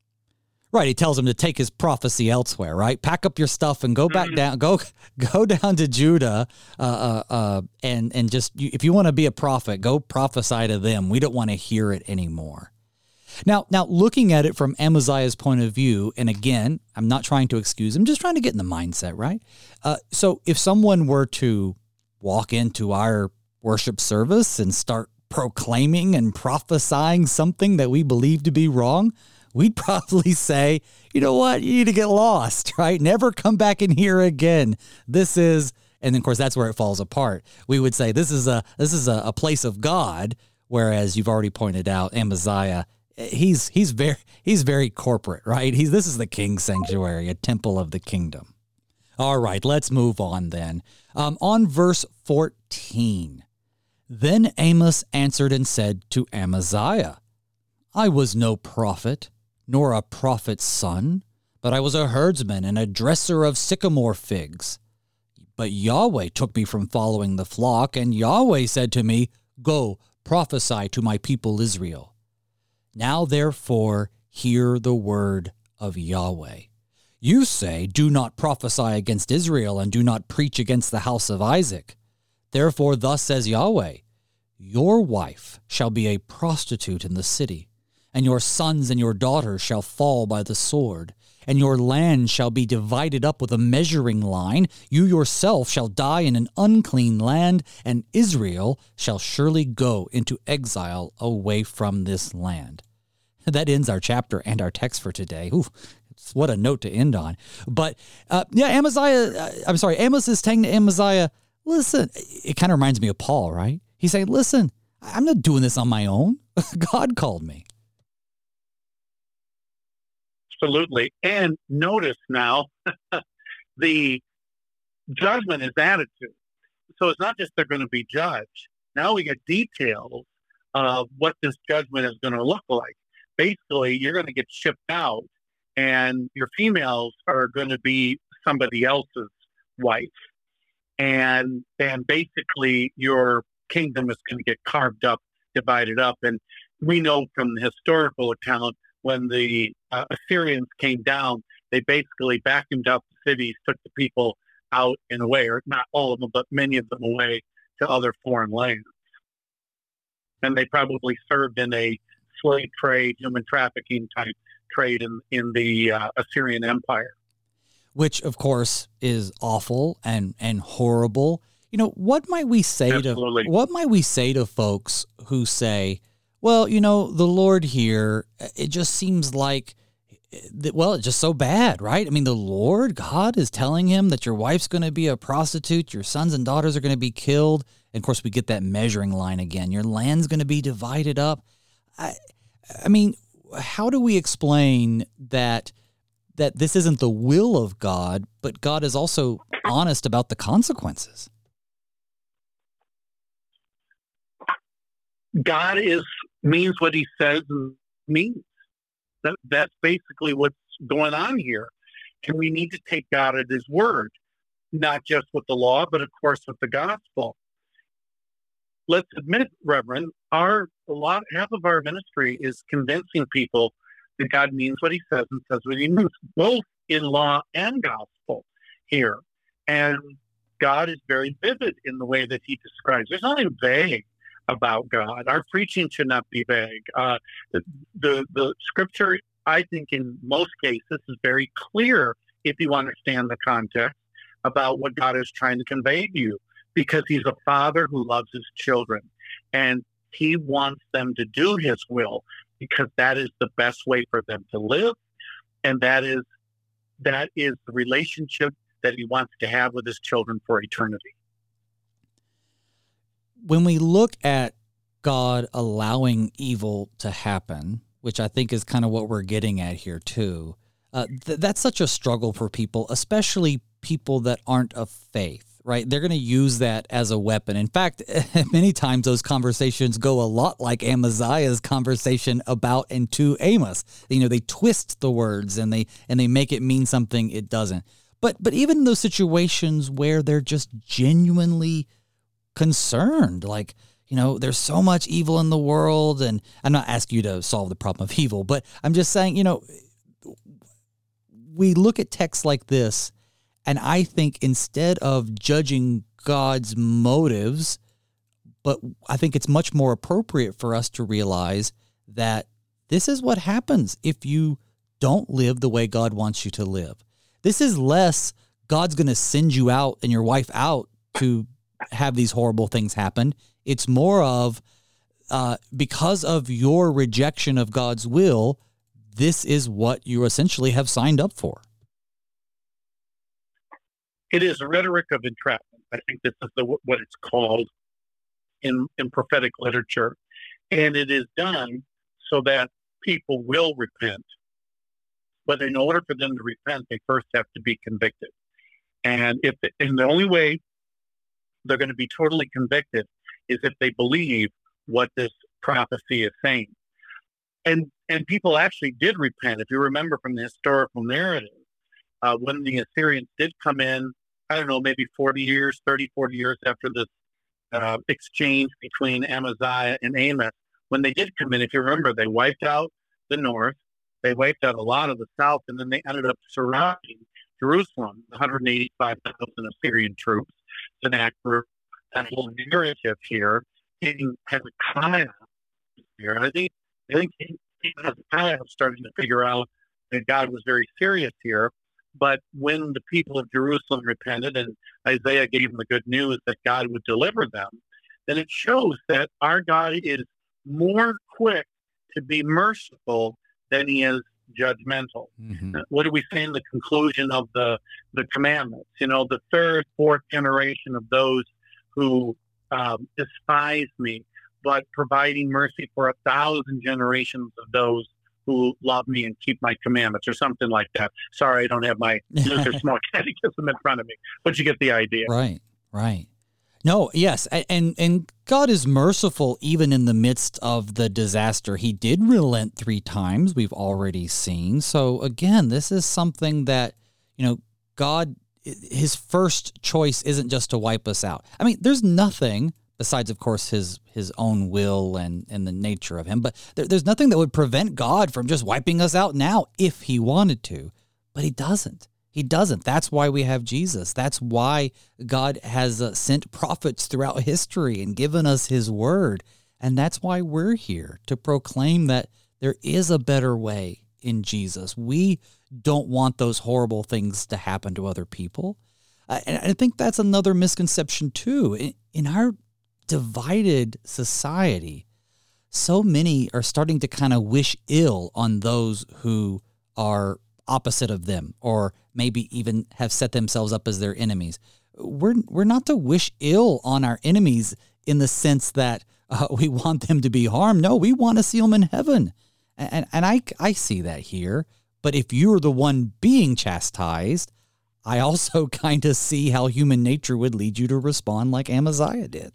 Right. He tells him to take his prophecy elsewhere, right? Pack up your stuff and go back Mm-hmm. down, go, go down to Judah. Uh, uh, uh, and, and just, if you want to be a prophet, go prophesy to them. We don't want to hear it anymore. Now, now looking at it from Amaziah's point of view, and again, I'm not trying to excuse him, just trying to get in the mindset, right? Uh, so if someone were to walk into our worship service and start proclaiming and prophesying something that we believe to be wrong, we'd probably say, you know what, you need to get lost, right? Never come back in here again. This is, and of course, that's where it falls apart. We would say this is a this is a, a place of God, whereas you've already pointed out, Amaziah, he's he's very he's very corporate, right? He's this is the king's sanctuary, a temple of the kingdom. All right, let's move on then. Um, on verse fourteen, then Amos answered and said to Amaziah, I was no prophet, nor a prophet's son, but I was a herdsman and a dresser of sycamore figs. But Yahweh took me from following the flock, and Yahweh said to me, Go, prophesy to my people Israel. Now therefore hear the word of Yahweh. You say, Do not prophesy against Israel, and do not preach against the house of Isaac. Therefore thus says Yahweh, Your wife shall be a prostitute in the city, and your sons and your daughters shall fall by the sword, and your land shall be divided up with a measuring line. You yourself shall die in an unclean land, and Israel shall surely go into exile away from this land. That ends our chapter and our text for today. Ooh, what a note to end on. But uh, yeah, Amaziah, uh, I'm sorry, Amos is saying to Amaziah, listen, it kind of reminds me of Paul, right? He's saying, listen, I'm not doing this on my own. God called me. Absolutely. And notice now, the judgment is added to. So it's not just they're going to be judged. Now we get details of what this judgment is going to look like. Basically, you're going to get shipped out, and your females are going to be somebody else's wife. And and basically, your kingdom is going to get carved up, divided up. And we know from the historical account, when the uh, Assyrians came down, they basically vacuumed out the cities, took the people out in a way, or not all of them, but many of them away to other foreign lands. And they probably served in a slave trade, human trafficking type trade in, in the uh, Assyrian Empire. Which, of course, is awful and, and horrible. You know, what might we say Absolutely. to what might we say to folks who say, well, you know, the Lord here, it just seems like, well, it's just so bad, right? I mean, the Lord, God, is telling him that your wife's going to be a prostitute, your sons and daughters are going to be killed. And, of course, we get that measuring line again. Your land's going to be divided up. I, I mean, how do we explain that that this isn't the will of God, but God is also honest about the consequences? God is means what he says and means. That, that's basically what's going on here. And we need to take God at his word, not just with the law, but of course with the gospel. Let's admit, Reverend, our a lot half of our ministry is convincing people that God means what he says and says what he means, both in law and gospel here. And God is very vivid in the way that he describes. There's nothing vague about God. Our preaching should not be vague. Uh, the, the the scripture, I think, in most cases, is very clear if you understand the context about what God is trying to convey to you, because he's a father who loves his children, and he wants them to do his will because that is the best way for them to live, and that is that is the relationship that he wants to have with his children for eternity. When we look at God allowing evil to happen, which I think is kind of what we're getting at here too, uh, th- that's such a struggle for people, especially people that aren't of faith, right? They're going to use that as a weapon. In fact, many times those conversations go a lot like Amaziah's conversation about and to Amos. You know, they twist the words and they and they make it mean something it doesn't. But but even in those situations where they're just genuinely concerned, like, you know, there's so much evil in the world, and I'm not asking you to solve the problem of evil, but I'm just saying, you know, we look at texts like this, and I think instead of judging God's motives, but I think it's much more appropriate for us to realize that this is what happens if you don't live the way God wants you to live. This is less God's going to send you out and your wife out to have these horrible things happen. It's more of uh, because of your rejection of God's will, this is what you essentially have signed up for. It is a rhetoric of entrapment. I think this is the, what it's called in, in prophetic literature. And it is done so that people will repent. But in order for them to repent, they first have to be convicted. And if and the only way they're going to be totally convicted is if they believe what this prophecy is saying. And and people actually did repent. If you remember from the historical narrative, uh, when the Assyrians did come in, I don't know, maybe forty years, thirty, forty years after this uh, exchange between Amaziah and Amos, when they did come in, if you remember, they wiped out the north, they wiped out a lot of the south, and then they ended up surrounding Jerusalem, one hundred eighty-five thousand Assyrian troops. An actor, that whole narrative here, King Hezekiah here. I think I think King Hezekiah was starting to figure out that God was very serious here. But when the people of Jerusalem repented and Isaiah gave them the good news that God would deliver them, then it shows that our God is more quick to be merciful than he is judgmental. Mm-hmm. What do we say in the conclusion of the, the commandments? You know, the third, fourth generation of those who um, despise me, but providing mercy for a thousand generations of those who love me and keep my commandments, or something like that. Sorry, I don't have my Luther Small Catechism in front of me, but you get the idea. Right, right. No, yes, and and God is merciful even in the midst of the disaster. He did relent three times, we've already seen. So again, this is something that, you know, God, his first choice isn't just to wipe us out. I mean, there's nothing besides, of course, his his own will and, and the nature of him, but there, there's nothing that would prevent God from just wiping us out now if he wanted to, but he doesn't. He doesn't. That's why we have Jesus. That's why God has uh, sent prophets throughout history and given us his word. And that's why we're here, to proclaim that there is a better way in Jesus. We don't want those horrible things to happen to other people. Uh, and I think that's another misconception too. In, in our divided society, so many are starting to kind of wish ill on those who are opposite of them, or maybe even have set themselves up as their enemies. We're we're not to wish ill on our enemies in the sense that uh, we want them to be harmed. No, we want to see them in heaven. And, and I, I see that here. But if you're the one being chastised, I also kind of see how human nature would lead you to respond like Amaziah did.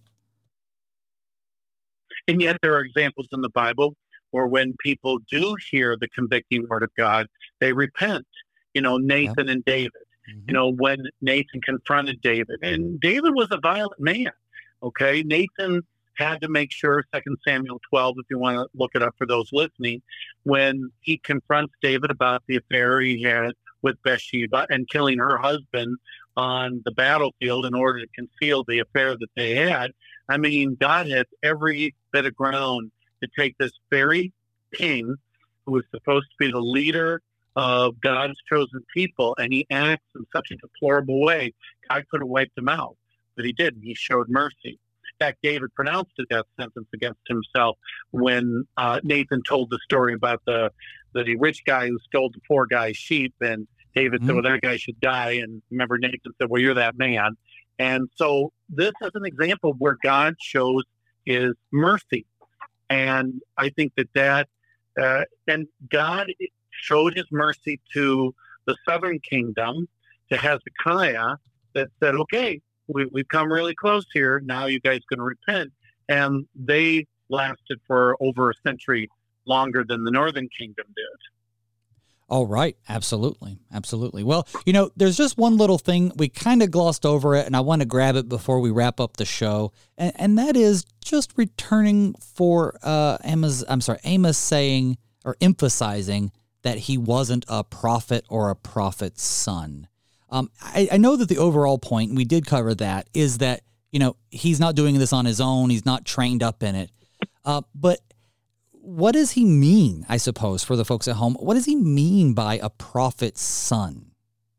And yet there are examples in the Bible where when people do hear the convicting word of God, they repent. You know, Nathan yep. and David. Mm-hmm. You know, when Nathan confronted David. And David was a violent man, okay? Nathan had to make sure, Second Samuel twelve, if you want to look it up for those listening, when he confronts David about the affair he had with Bathsheba and killing her husband on the battlefield in order to conceal the affair that they had. I mean, God had every bit of ground to take this very king who was supposed to be the leader of God's chosen people, and he acts in such a deplorable way. God could have wiped him out, but he didn't. He showed mercy. In fact, David pronounced a death sentence against himself when uh, Nathan told the story about the, the rich guy who stole the poor guy's sheep, and David mm-hmm. said, well, that guy should die. And remember, Nathan said, well, you're that man. And so this is an example where God shows his mercy. And I think that that, uh, and God showed his mercy to the southern kingdom, to Hezekiah, that said, okay, we, we've come really close here. Now you guys can repent. And they lasted for over a century longer than the northern kingdom did. Oh, right. Absolutely. Absolutely. Well, you know, there's just one little thing. We kind of glossed over it, and I want to grab it before we wrap up the show. And, and that is just returning for uh, Amos, I'm sorry, Amos saying or emphasizing that he wasn't a prophet or a prophet's son. Um, I, I know that the overall point, and we did cover that, is that, you know, he's not doing this on his own. He's not trained up in it. Uh, but what does he mean, I suppose, for the folks at home? What does he mean by a prophet's son?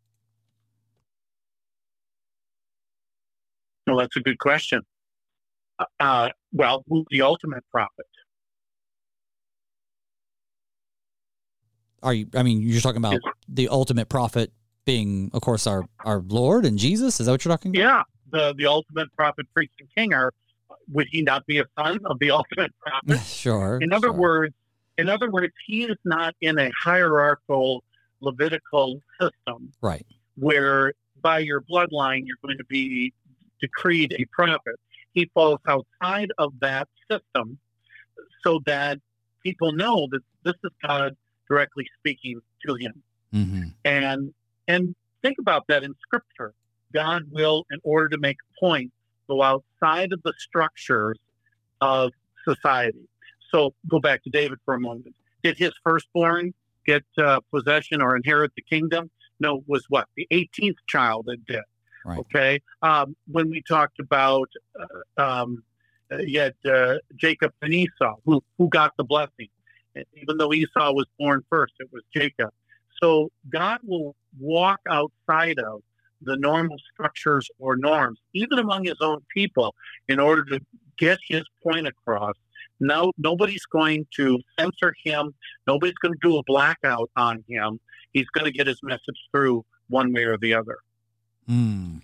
Well, that's a good question. Uh, well, who's the ultimate prophet? Are you, I mean, you're talking about the ultimate prophet being, of course, our, our Lord and Jesus? Is that what you're talking about? Yeah, the, the ultimate prophet, priest, and king are, would he not be a son of the ultimate prophet? Sure. In other sure. words, in other words, he is not in a hierarchical Levitical system, right? Where by your bloodline you're going to be decreed a prophet. He falls outside of that system, so that people know that this is God directly speaking to him. Mm-hmm. And and think about that in Scripture. God will, in order to make a point, go outside of the structures of society. So go back to David for a moment. Did his firstborn get uh, possession or inherit the kingdom? No, it was what? The eighteenth child that did. Right. Okay. Um, when we talked about uh, um, yet uh, Jacob and Esau, who, who got the blessing? Even though Esau was born first, it was Jacob. So God will walk outside of the normal structures or norms, even among his own people, in order to get his point across. No, nobody's going to censor him. Nobody's going to do a blackout on him. He's going to get his message through one way or the other. Mm.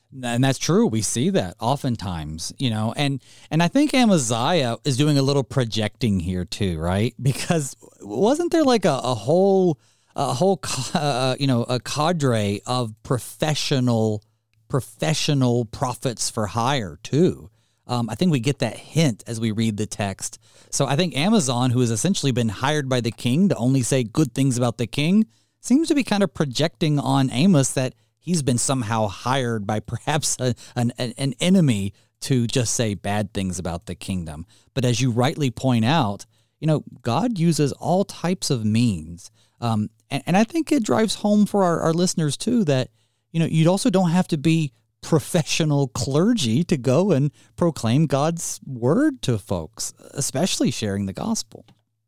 And that's true. We see that oftentimes, you know, and, and I think Amaziah is doing a little projecting here too, right? Because wasn't there like a, a whole, a whole, uh, you know, a cadre of professional, professional prophets for hire too? Um, I think we get that hint as we read the text. So I think Amazon, who has essentially been hired by the king to only say good things about the king, seems to be kind of projecting on Amos that he's been somehow hired by perhaps a, an, an enemy to just say bad things about the kingdom. But as you rightly point out, you know, God uses all types of means. Um, and, and I think it drives home for our, our listeners too that, you know, you also don't have to be professional clergy to go and proclaim God's word to folks, especially sharing the gospel.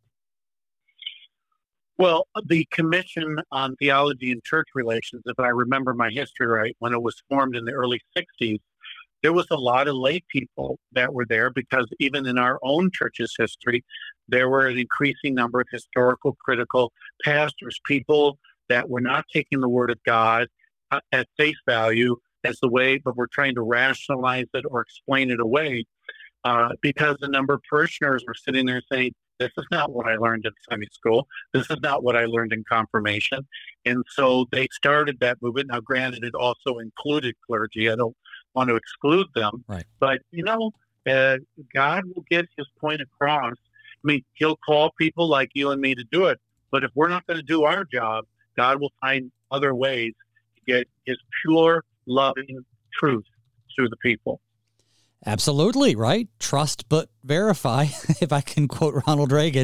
Well, the Commission on Theology and Church Relations, if I remember my history right, when it was formed in the early sixties, there was a lot of lay people that were there because even in our own church's history, there were an increasing number of historical critical pastors, people that were not taking the word of God at face value as the way, but we're trying to rationalize it or explain it away uh, because a number of parishioners were sitting there saying, this is not what I learned in Sunday school. This is not what I learned in confirmation. And so they started that movement. Now, granted, it also included clergy. I don't want to exclude them. Right. But, you know, uh, God will get his point across. I mean, he'll call people like you and me to do it. But if we're not going to do our job, God will find other ways to get his pure, loving truth through the people. Absolutely, right? Trust but verify, if I can quote Ronald Reagan.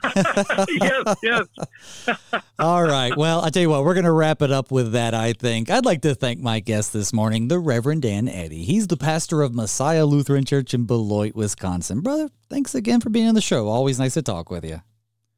Yes, yes. All right. Well, I tell you what, we're going to wrap it up with that, I think. I'd like to thank my guest this morning, the Reverend Dan Eddy. He's the pastor of Messiah Lutheran Church in Beloit, Wisconsin. Brother, thanks again for being on the show. Always nice to talk with you.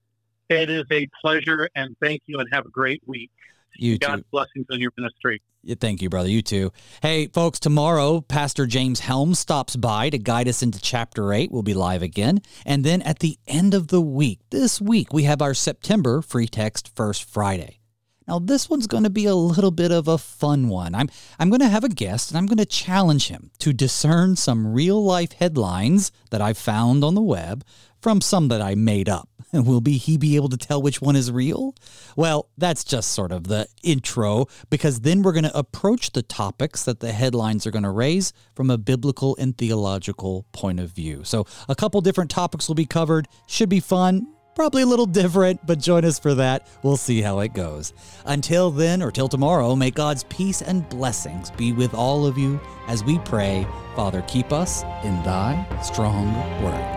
It is a pleasure, and thank you, and have a great week. You God's too. blessings on your ministry. Yeah, thank you, brother. You too. Hey, folks, tomorrow, Pastor James Helms stops by to guide us into chapter eight. We'll be live again. And then at the end of the week, this week, we have our September Free Text First Friday. Now, this one's going to be a little bit of a fun one. I'm I'm going to have a guest, and I'm going to challenge him to discern some real-life headlines that I found on the web from some that I made up. And will be he be able to tell which one is real? Well, that's just sort of the intro, because then we're going to approach the topics that the headlines are going to raise from a biblical and theological point of view. So a couple different topics will be covered. Should be fun. Probably a little different, but join us for that. We'll see how it goes. Until then, or till tomorrow, may God's peace and blessings be with all of you as we pray, Father, keep us in thy strong word.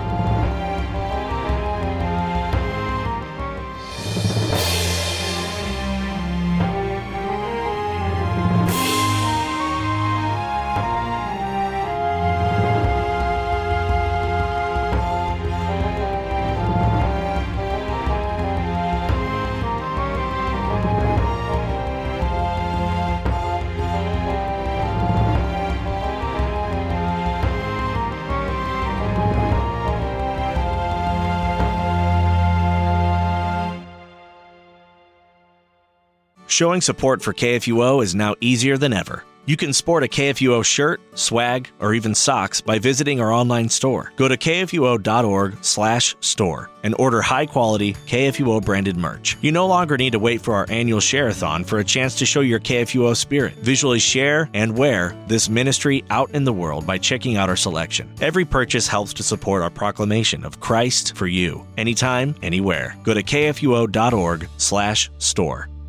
Showing support for K F U O is now easier than ever. You can sport a K F U O shirt, swag, or even socks by visiting our online store. Go to k f u o dot org slash store and order high-quality K F U O branded merch. You no longer need to wait for our annual share-a-thon for a chance to show your K F U O spirit. Visually share and wear this ministry out in the world by checking out our selection. Every purchase helps to support our proclamation of Christ for you, anytime, anywhere. Go to k f u o dot org slash store.